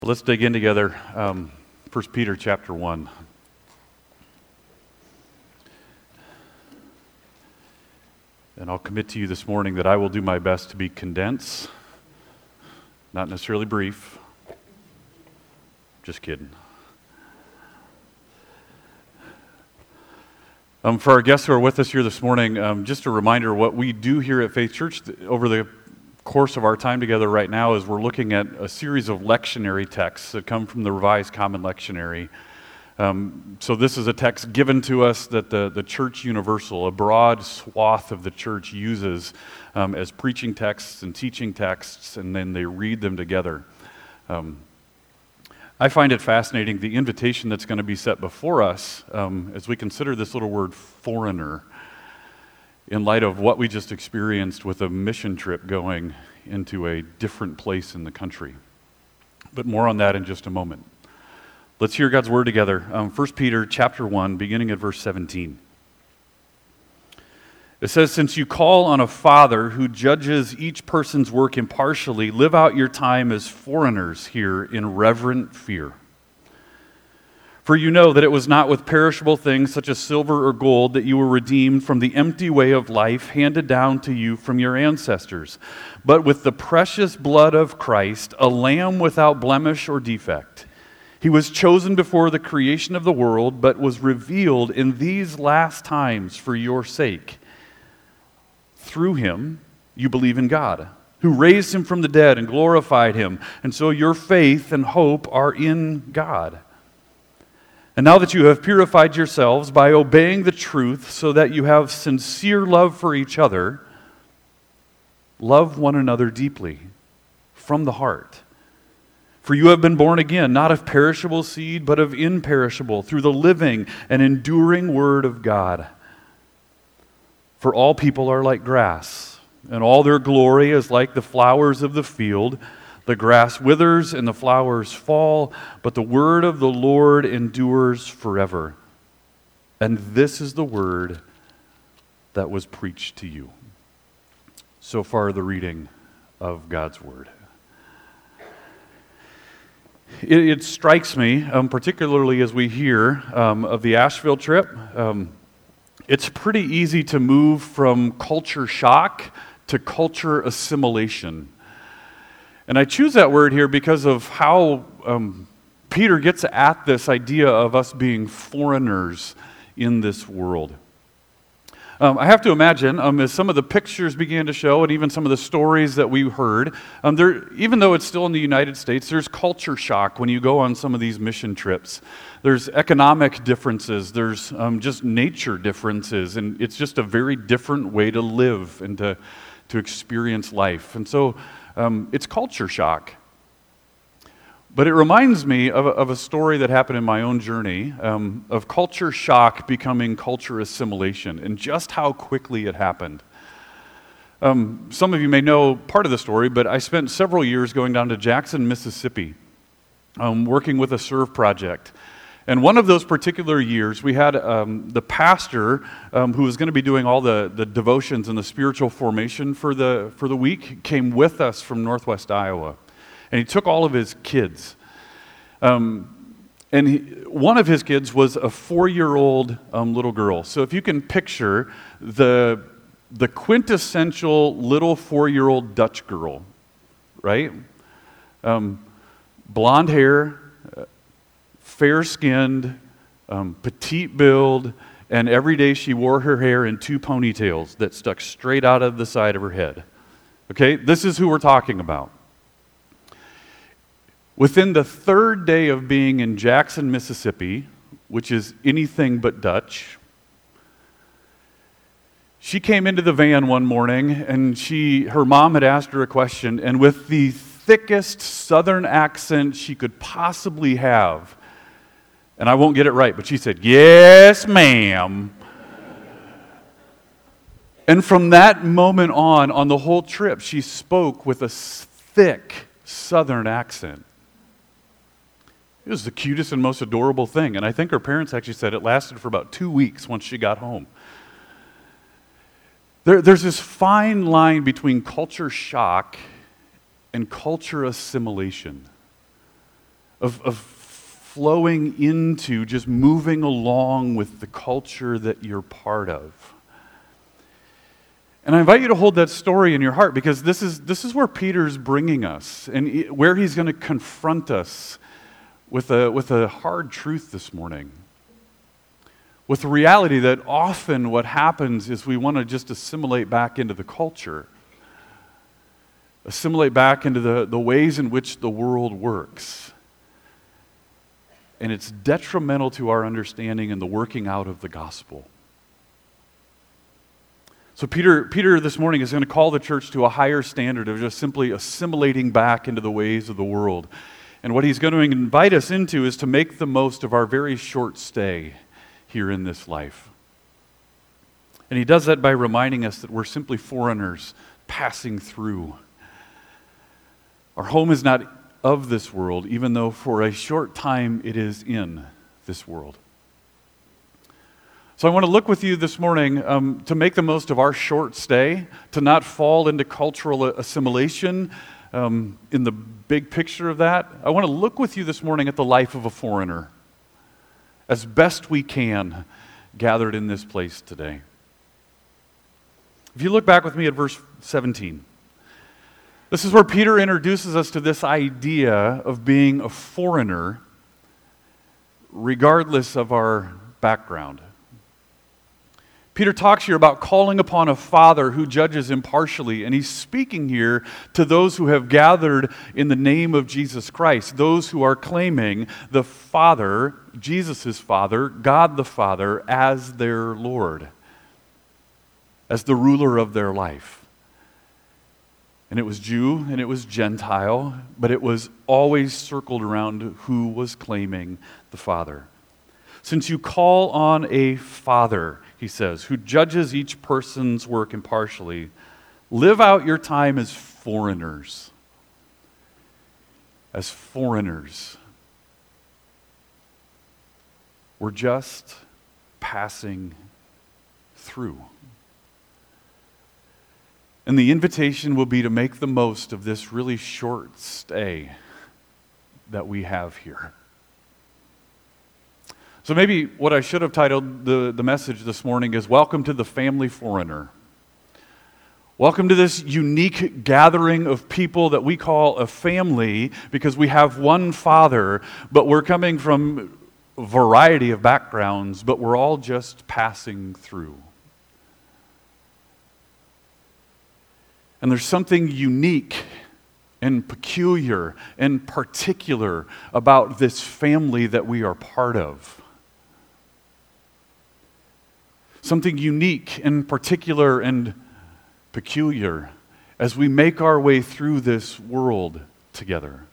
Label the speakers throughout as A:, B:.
A: Let's dig in together. 1 Peter chapter 1. And I'll commit to you this morning that I will do my best to be condensed, not necessarily brief. Just kidding. For our guests who are with us here this morning, just a reminder, what we do here at Faith Church over the course of our time together right now is we're looking at a series of lectionary texts that come from the Revised Common Lectionary. So this is a text given to us that the Church Universal, a broad swath of the church, uses as preaching texts and teaching texts, and then they read them together. I find it fascinating, the invitation that's going to be set before us as we consider this little word foreigner, in light of what we just experienced with a mission trip going into a different place in the country. But more on that in just a moment. Let's hear God's word together. 1 Peter chapter 1, beginning at verse 17. It says, "Since you call on a Father who judges each person's work impartially, live out your time as foreigners here in reverent fear. For you know that it was not with perishable things such as silver or gold that you were redeemed from the empty way of life handed down to you from your ancestors, but with the precious blood of Christ, a lamb without blemish or defect. He was chosen before the creation of the world, but was revealed in these last times for your sake. Through him you believe in God, who raised him from the dead and glorified him, and so your faith and hope are in God. And now that you have purified yourselves by obeying the truth so that you have sincere love for each other, love one another deeply from the heart. For you have been born again, not of perishable seed, but of imperishable, through the living and enduring word of God. For all people are like grass, and all their glory is like the flowers of the field. The grass withers and the flowers fall, but the word of the Lord endures forever. And this is the word that was preached to you." So far, the reading of God's word. It strikes me, particularly as we hear of the Asheville trip, it's pretty easy to move from culture shock to culture assimilation. And I choose that word here because of how Peter gets at this idea of us being foreigners in this world. I have to imagine, as some of the pictures began to show, and even some of the stories that we heard, even though it's still in the United States, there's culture shock when you go on some of these mission trips. There's economic differences, there's just nature differences, and it's just a very different way to live and to experience life. And so it's culture shock. But it reminds me of a story that happened in my own journey of culture shock becoming culture assimilation and just how quickly it happened. Some of you may know part of the story, but I spent several years going down to Jackson, Mississippi, working with a Serve project. And one of those particular years, we had the pastor who was going to be doing all the devotions and the spiritual formation for the week came with us from Northwest Iowa. And he took all of his kids. One of his kids was a 4-year-old little girl. So if you can picture the quintessential little 4-year-old Dutch girl, right? Blonde hair, fair-skinned, petite build, and every day she wore her hair in 2 ponytails that stuck straight out of the side of her head. Okay, this is who we're talking about. Within the 3rd day of being in Jackson, Mississippi, which is anything but Dutch, she came into the van one morning and her mom had asked her a question, and with the thickest southern accent she could possibly have, and I won't get it right, but she said, "Yes, ma'am." And from that moment on the whole trip, she spoke with a thick southern accent. It was the cutest and most adorable thing, and I think her parents actually said it lasted for about 2 weeks once she got home. There's this fine line between culture shock and culture assimilation. of flowing into, just moving along with the culture that you're part of. And I invite you to hold that story in your heart, because this is where Peter's bringing us, and where he's going to confront us with a hard truth this morning. With the reality that often what happens is we want to just assimilate back into the culture, assimilate back into the ways in which the world works. And it's detrimental to our understanding and the working out of the gospel. So Peter this morning is going to call the church to a higher standard of just simply assimilating back into the ways of the world. And what he's going to invite us into is to make the most of our very short stay here in this life. And he does that by reminding us that we're simply foreigners passing through. Our home is not of this world, even though for a short time it is in this world. So I want to look with you this morning to make the most of our short stay, to not fall into cultural assimilation in the big picture of that. I want to look with you this morning at the life of a foreigner, as best we can, gathered in this place today. If you look back with me at verse 17, this is where Peter introduces us to this idea of being a foreigner, regardless of our background. Peter talks here about calling upon a father who judges impartially, and he's speaking here to those who have gathered in the name of Jesus Christ, those who are claiming the Father, Jesus' Father, God the Father, as their Lord, as the ruler of their life. And it was Jew and it was Gentile, but it was always circled around who was claiming the Father. Since you call on a Father, he says, who judges each person's work impartially, live out your time as foreigners. As foreigners. We're just passing through. And the invitation will be to make the most of this really short stay that we have here. So maybe what I should have titled the message this morning is Welcome to the Family Foreigner. Welcome to this unique gathering of people that we call a family because we have one Father, but we're coming from a variety of backgrounds, but we're all just passing through. And there's something unique and peculiar and particular about this family that we are part of. Something unique and particular and peculiar as we make our way through this world together.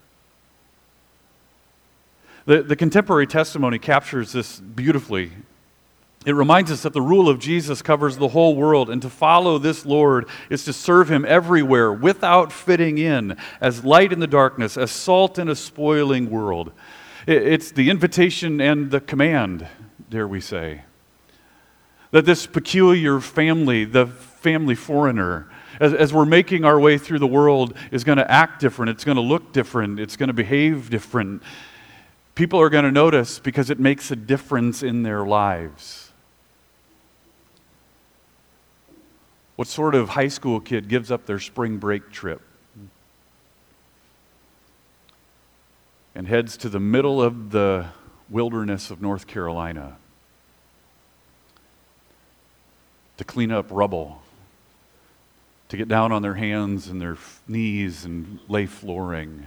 A: The contemporary testimony captures this beautifully. It reminds us that the rule of Jesus covers the whole world, and to follow this Lord is to serve Him everywhere without fitting in, as light in the darkness, as salt in a spoiling world. It's the invitation and the command, dare we say, that this peculiar family, the family foreigner, as we're making our way through the world, is going to act different, it's going to look different, it's going to behave different. People are going to notice because it makes a difference in their lives. What sort of high school kid gives up their spring break trip and heads to the middle of the wilderness of North Carolina to clean up rubble, to get down on their hands and their knees and lay flooring,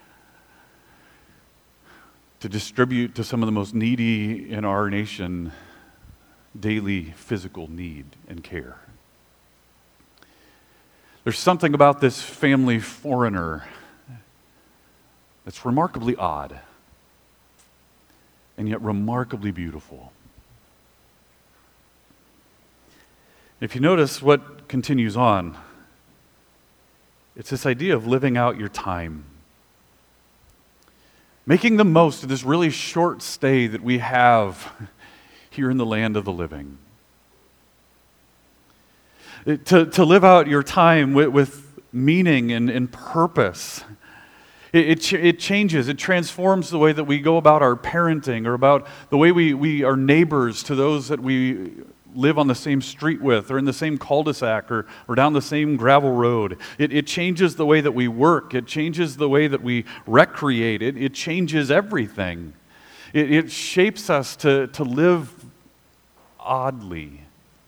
A: to distribute to some of the most needy in our nation daily physical need and care? There's something about this family foreigner that's remarkably odd and yet remarkably beautiful. If you notice what continues on, it's this idea of living out your time. Making the most of this really short stay that we have here in the land of the living. To live out your time with meaning and purpose. It changes, it transforms the way that we go about our parenting or about the way we are neighbors to those that we live on the same street with or in the same cul-de-sac or down the same gravel road. It changes the way that we work. It changes the way that we recreate. It changes everything. It shapes us to live oddly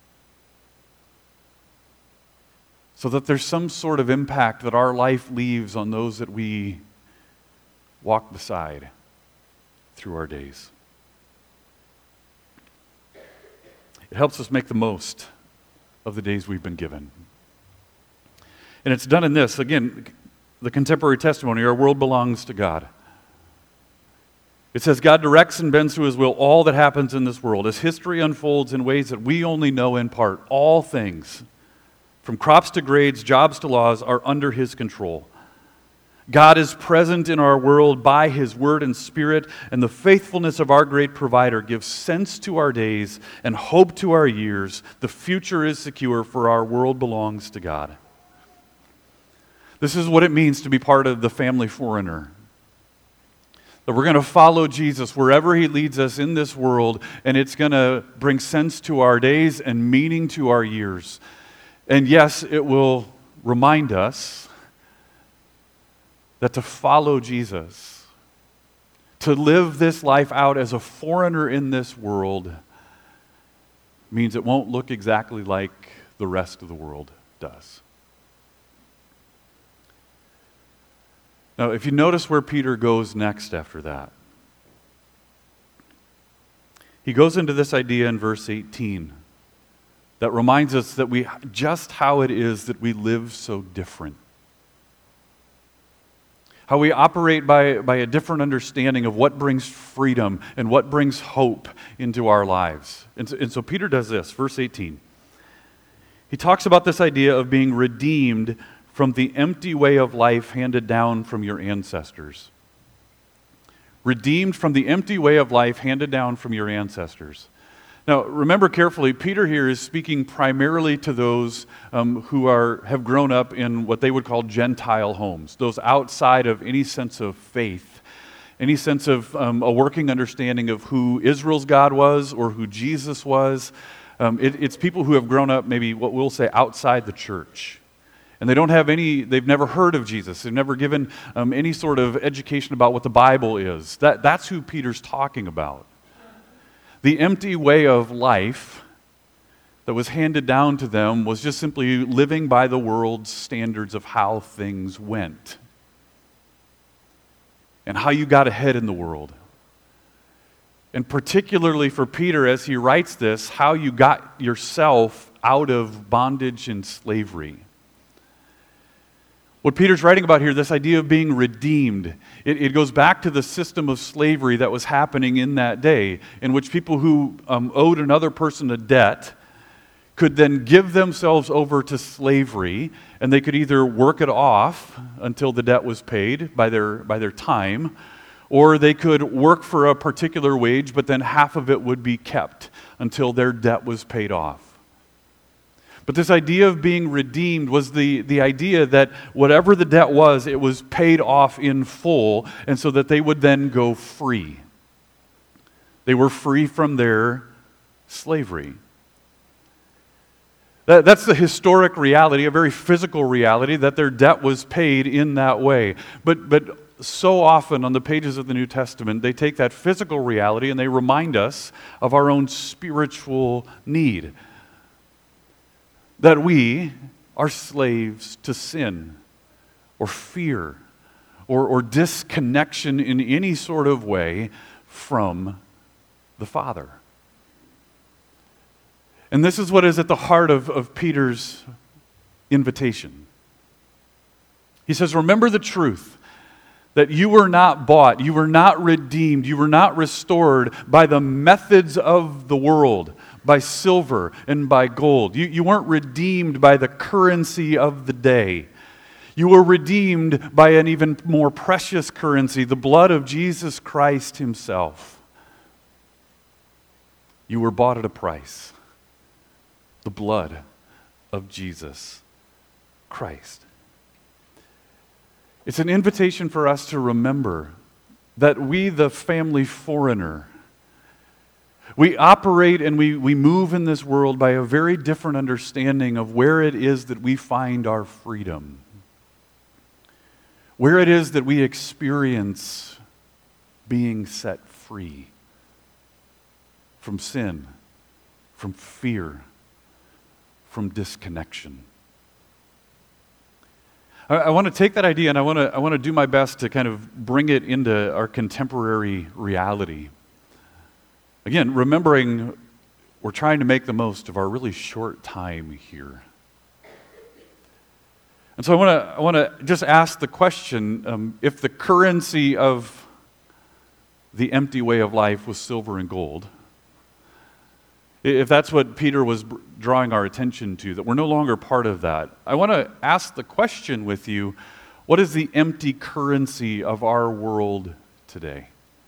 A: so that there's some sort of impact that our life leaves on those that we walk beside through our days. It helps us make the most of the days we've been given. And it's done in this, again, the contemporary testimony, our world belongs to God. It says God directs and bends to his will all that happens in this world. As history unfolds in ways that we only know in part, all things, from crops to grades, jobs to laws, are under his control. God is present in our world by his word and spirit, and the faithfulness of our great provider gives sense to our days and hope to our years. The future is secure, for our world belongs to God. This is what it means to be part of the family foreigner. That we're going to follow Jesus wherever he leads us in this world, and it's going to bring sense to our days and meaning to our years. And yes, it will remind us that to follow Jesus, to live this life out as a foreigner in this world, means it won't look exactly like the rest of the world does. Now, if you notice where Peter goes next after that, he goes into this idea in verse 18 that reminds us that just how it is that we live so different. How we operate by a different understanding of what brings freedom and what brings hope into our lives. And so Peter does this, verse 18. He talks about this idea of being redeemed from the empty way of life handed down from your ancestors. Redeemed from the empty way of life handed down from your ancestors. Now, remember carefully, Peter here is speaking primarily to those who have grown up in what they would call Gentile homes, those outside of any sense of faith, any sense of a working understanding of who Israel's God was or who Jesus was. It's people who have grown up maybe what we'll say outside the church. And they've never heard of Jesus. They've never given any sort of education about what the Bible is. That's who Peter's talking about. The empty way of life that was handed down to them was just simply living by the world's standards of how things went and how you got ahead in the world. And particularly for Peter, as he writes this, how you got yourself out of bondage and slavery. What Peter's writing about here, this idea of being redeemed, it goes back to the system of slavery that was happening in that day, in which people who owed another person a debt could then give themselves over to slavery, and they could either work it off until the debt was paid by their time, or they could work for a particular wage, but then half of it would be kept until their debt was paid off. But this idea of being redeemed was the idea that whatever the debt was, it was paid off in full, and so that they would then go free. They were free from their slavery. That's the historic reality, a very physical reality, that their debt was paid in that way. But so often on the pages of the New Testament, they take that physical reality and they remind us of our own spiritual need. That we are slaves to sin or fear or disconnection in any sort of way from the Father. And this is what is at the heart of Peter's invitation. He says, remember the truth, that you were not bought, you were not redeemed, you were not restored by the methods of the world, by silver and by gold. You weren't redeemed by the currency of the day. You were redeemed by an even more precious currency, the blood of Jesus Christ himself. You were bought at a price. The blood of Jesus Christ. It's an invitation for us to remember that we, the family foreigner, we operate and we move in this world by a very different understanding of where it is that we find our freedom, where it is that we experience being set free from sin, from fear, from disconnection. I want to take that idea and I want to do my best to kind of bring it into our contemporary reality. Again, remembering we're trying to make the most of our really short time here. And so I want to just ask the question, if the currency of the empty way of life was silver and gold, if that's what Peter was drawing our attention to, that we're no longer part of that, I want to ask the question with you, what is the empty currency of our world today?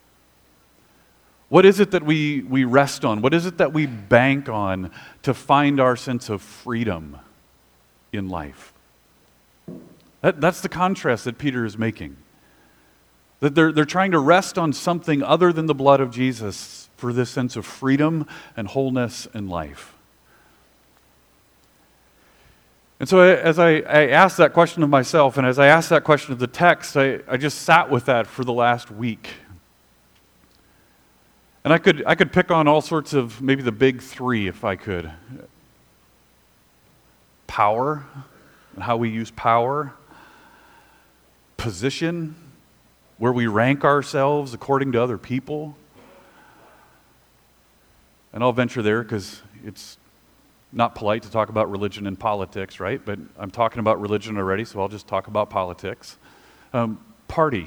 A: What is it that we rest on? What is it that we bank on to find our sense of freedom in life? That's the contrast that Peter is making. That they're trying to rest on something other than the blood of Jesus for this sense of freedom and wholeness in life. And so as I asked that question of myself, and as I asked that question of the text, I just sat with that for the last week. And I could pick on all sorts of, maybe the big three if I could. Power, and how we use power. Position, where we rank ourselves according to other people. And I'll venture there because it's not polite to talk about religion and politics, right? But I'm talking about religion already, so I'll just talk about politics. Party.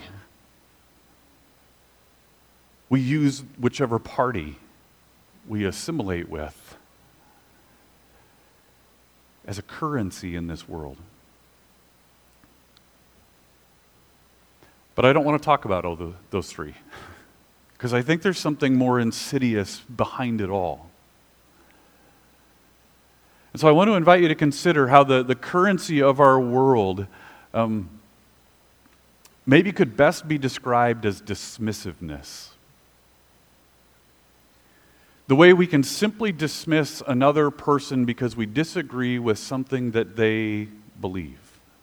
A: We use whichever party we assimilate with as a currency in this world. But I don't want to talk about all those three, because I think there's something more insidious behind it all. And so I want to invite you to consider how the currency of our world maybe could best be described as dismissiveness. The way we can simply dismiss another person because we disagree with something that they believe.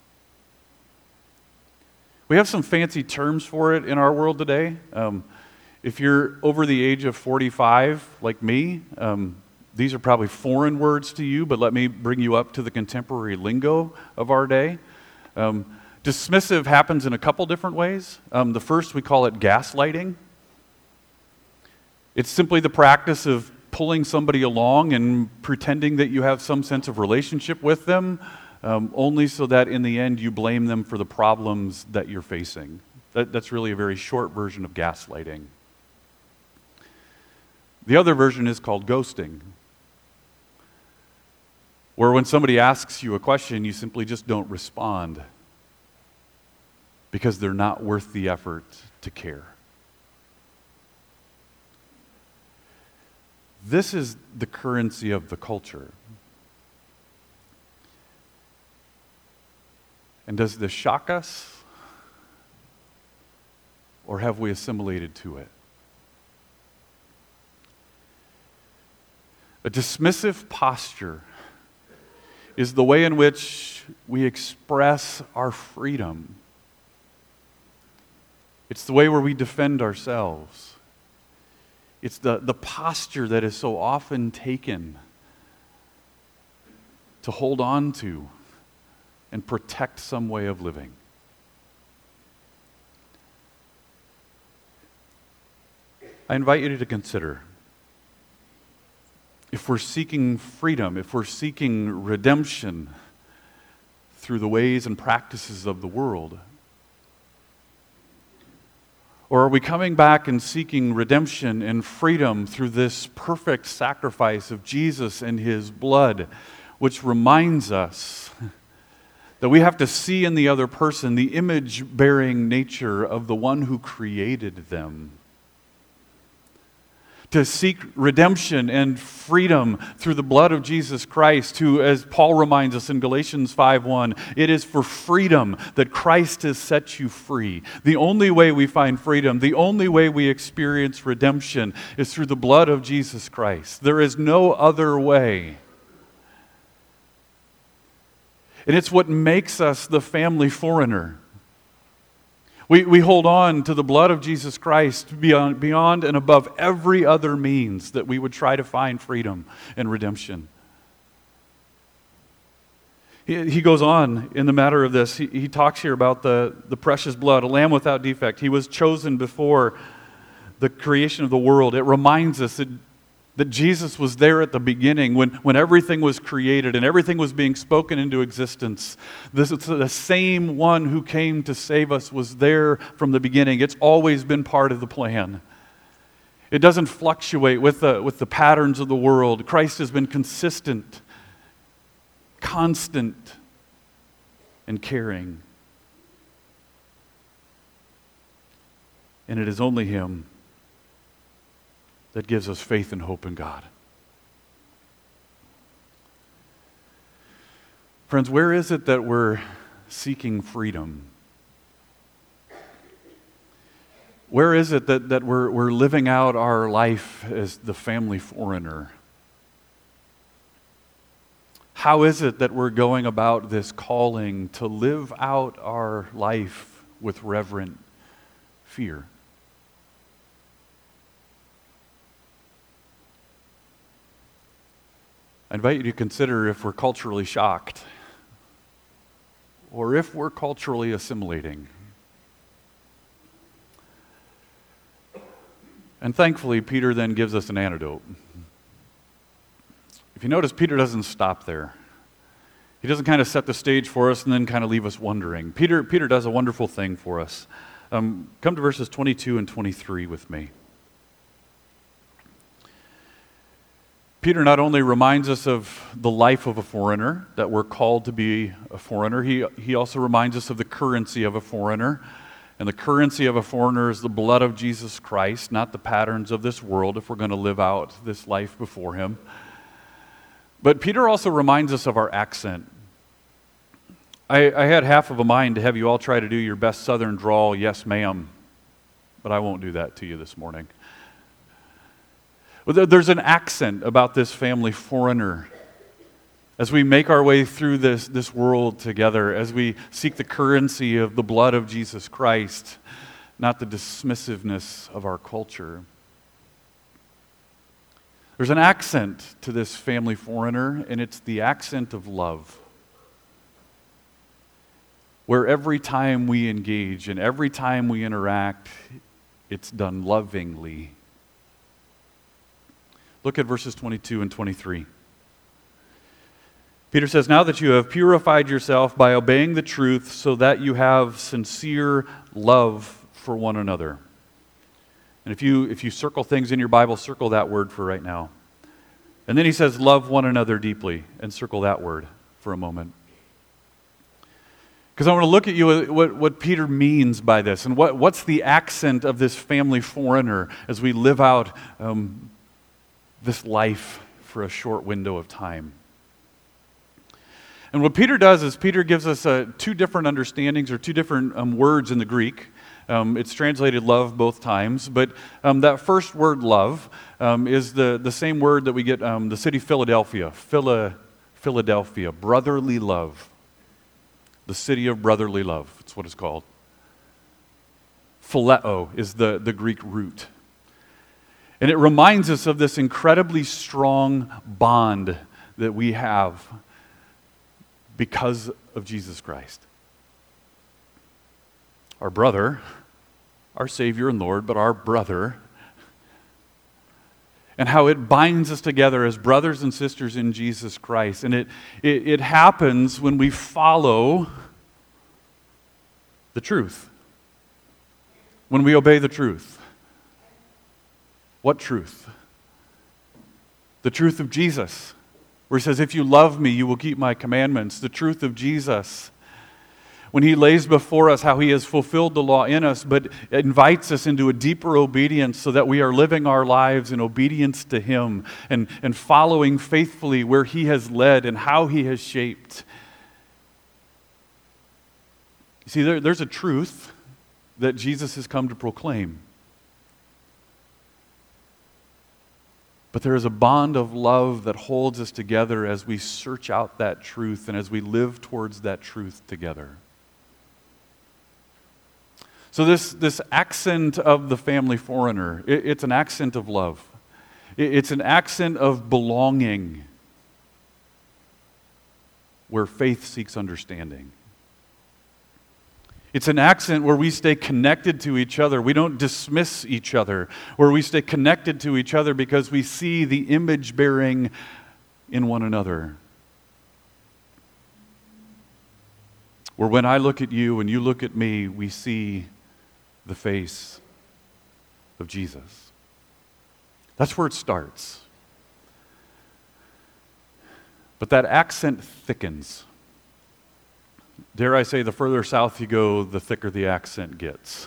A: We have some fancy terms for it in our world today. If you're over the age of 45, like me, these are probably foreign words to you, but let me bring you up to the contemporary lingo of our day. Dismissive happens in a couple different ways. The first, we call it gaslighting. It's simply the practice of pulling somebody along and pretending that you have some sense of relationship with them, only so that in the end you blame them for the problems that you're facing. That's really a very short version of gaslighting. The other version is called ghosting, where when somebody asks you a question, you simply just don't respond because they're not worth the effort to care. This is the currency of the culture. And does this shock us? Or have we assimilated to it? A dismissive posture is the way in which we express our freedom. It's the way where we defend ourselves. It's the posture that is so often taken to hold on to and protect some way of living. I invite you to consider, if we're seeking freedom, if we're seeking redemption through the ways and practices of the world, or are we coming back and seeking redemption and freedom through this perfect sacrifice of Jesus and His blood, which reminds us that we have to see in the other person the image-bearing nature of the one who created them? to seek redemption and freedom through the blood of Jesus Christ, who, as Paul reminds us in Galatians 5:1, it is for freedom that Christ has set you free. The only way we find freedom, the only way we experience redemption is through the blood of Jesus Christ. There is no other way. And it's what makes us the family foreigner. We hold on to the blood of Jesus Christ beyond and above every other means that we would try to find freedom and redemption. He goes on in the matter of this. He talks here about the precious blood, a lamb without defect. He was chosen before the creation of the world. It reminds us that Jesus was there at the beginning when everything was created and everything was being spoken into existence. This is the same one who came to save us was there from the beginning. It's always been part of the plan. It doesn't fluctuate with the patterns of the world. Christ has been consistent, constant, and caring. And it is only Him that gives us faith and hope in God. Friends, where is it that we're seeking freedom? Where is it that we're living out our life as the family foreigner? How is it that we're going about this calling to live out our life with reverent fear? I invite you to consider if we're culturally shocked or if we're culturally assimilating. And thankfully, Peter then gives us an antidote. If you notice, Peter doesn't stop there. He doesn't kind of set the stage for us and then kind of leave us wondering. Peter does a wonderful thing for us. Come to verses 22 and 23 with me. Peter not only reminds us of the life of a foreigner, that we're called to be a foreigner, he also reminds us of the currency of a foreigner. And the currency of a foreigner is the blood of Jesus Christ, not the patterns of this world if we're going to live out this life before Him. But Peter also reminds us of our accent. I had half of a mind to have you all try to do your best Southern drawl, yes ma'am, but I won't do that to you this morning. There's an accent about this family foreigner. As we make our way through this world together, as we seek the currency of the blood of Jesus Christ, not the dismissiveness of our culture. There's an accent to this family foreigner, and it's the accent of love. Where every time we engage and every time we interact, it's done lovingly. Look at verses 22 and 23. Peter says, "Now that you have purified yourself by obeying the truth so that you have sincere love for one another." And if you circle things in your Bible, circle that word for right now. And then he says, "Love one another deeply," and circle that word for a moment. Because I want to look at you what Peter means by this, and what's the accent of this family foreigner as we live out this life for a short window of time. And what Peter does is Peter gives us two different understandings or two different words in the Greek. It's translated love both times, but that first word love is the same word that we get the city Philadelphia, Philadelphia, brotherly love. The city of brotherly love, that's what it's called. Phileo is the Greek root. And it reminds us of this incredibly strong bond that we have because of Jesus Christ. Our brother, our Savior and Lord, but our brother, and how it binds us together as brothers and sisters in Jesus Christ. And it happens when we follow the truth, when we obey the truth. What truth? The truth of Jesus, where he says, "If you love me, you will keep my commandments." The truth of Jesus, when he lays before us how he has fulfilled the law in us, but invites us into a deeper obedience so that we are living our lives in obedience to him and following faithfully where he has led and how he has shaped. You see, there's a truth that Jesus has come to proclaim. But there is a bond of love that holds us together as we search out that truth and as we live towards that truth together. So this accent of the family foreigner, it's an accent of love. It's an accent of belonging where faith seeks understanding. It's an accent where we stay connected to each other. We don't dismiss each other. Where we stay connected to each other because we see the image bearing in one another. Where when I look at you and you look at me, we see the face of Jesus. That's where it starts. But that accent thickens. Dare I say, the further south you go, the thicker the accent gets.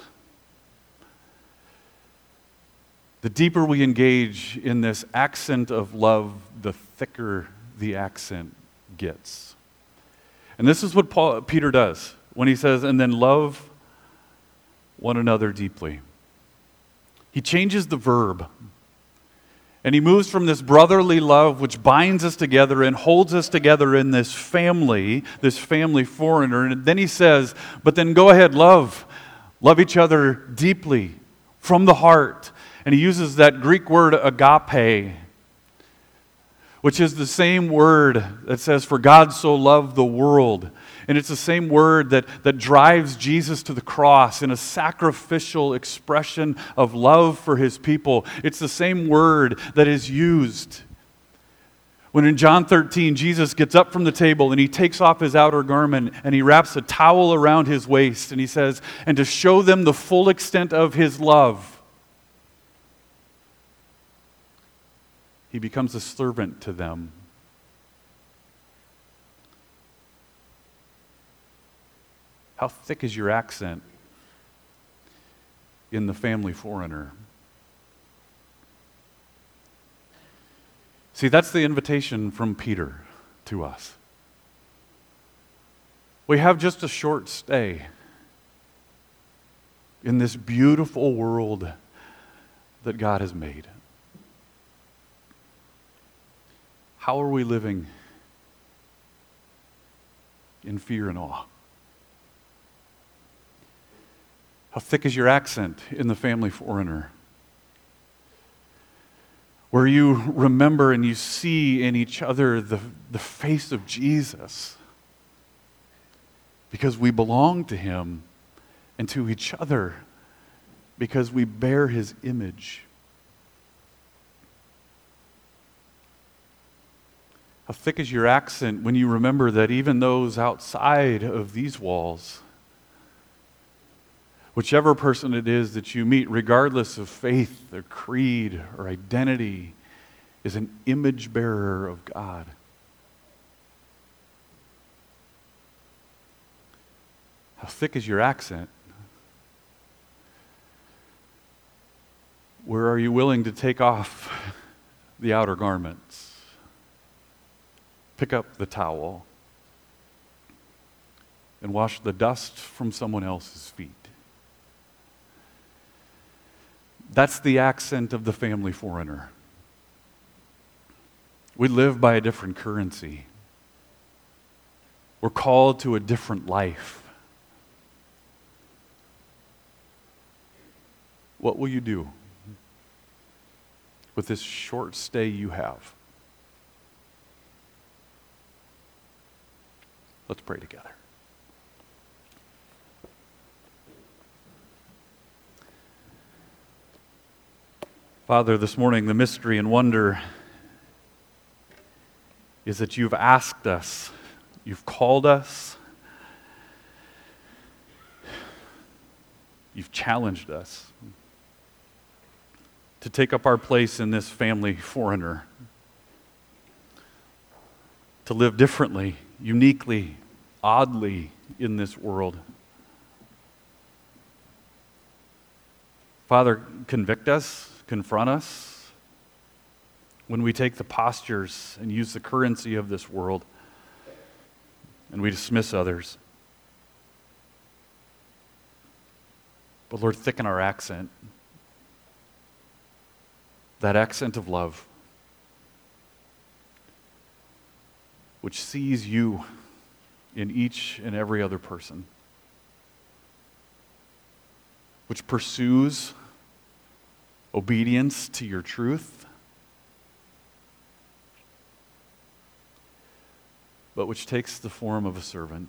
A: The deeper we engage in this accent of love, the thicker the accent gets. And this is what Peter does when he says, and then love one another deeply. He changes the verb. And he moves from this brotherly love which binds us together and holds us together in this family foreigner. And then he says, but then go ahead, love each other deeply, from the heart. And he uses that Greek word agape, which is the same word that says, for God so loved the world. And it's the same word that drives Jesus to the cross in a sacrificial expression of love for his people. It's the same word that is used when in John 13, Jesus gets up from the table and he takes off his outer garment and he wraps a towel around his waist and he says, and to show them the full extent of his love, he becomes a servant to them. How thick is your accent in the family foreigner? See, that's the invitation from Peter to us. We have just a short stay in this beautiful world that God has made. How are we living in fear and awe? How thick is your accent in the family foreigner? Where you remember and you see in each other the face of Jesus. Because we belong to him and to each other because we bear his image. How thick is your accent when you remember that even those outside of these walls, whichever person it is that you meet, regardless of faith or creed or identity, is an image bearer of God. How thick is your accent? Where are you willing to take off the outer garments? Pick up the towel and wash the dust from someone else's feet. That's the accent of the family foreigner. We live by a different currency. We're called to a different life. What will you do with this short stay you have? Let's pray together. Father, this morning the mystery and wonder is that you've asked us, you've called us, you've challenged us to take up our place in this family foreigner, to live differently, uniquely, oddly, in this world. Father, convict us, confront us when we take the postures and use the currency of this world and we dismiss others. But Lord, thicken our accent, that accent of love, which sees you in each and every other person, which pursues obedience to your truth, but which takes the form of a servant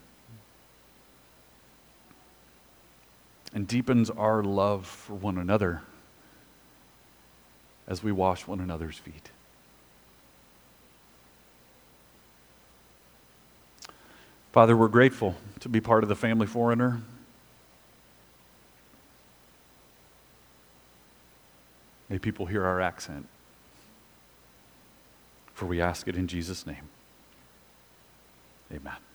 A: and deepens our love for one another as we wash one another's feet. Father, we're grateful to be part of the Family Foreigner. May people hear our accent, for we ask it in Jesus' name. Amen.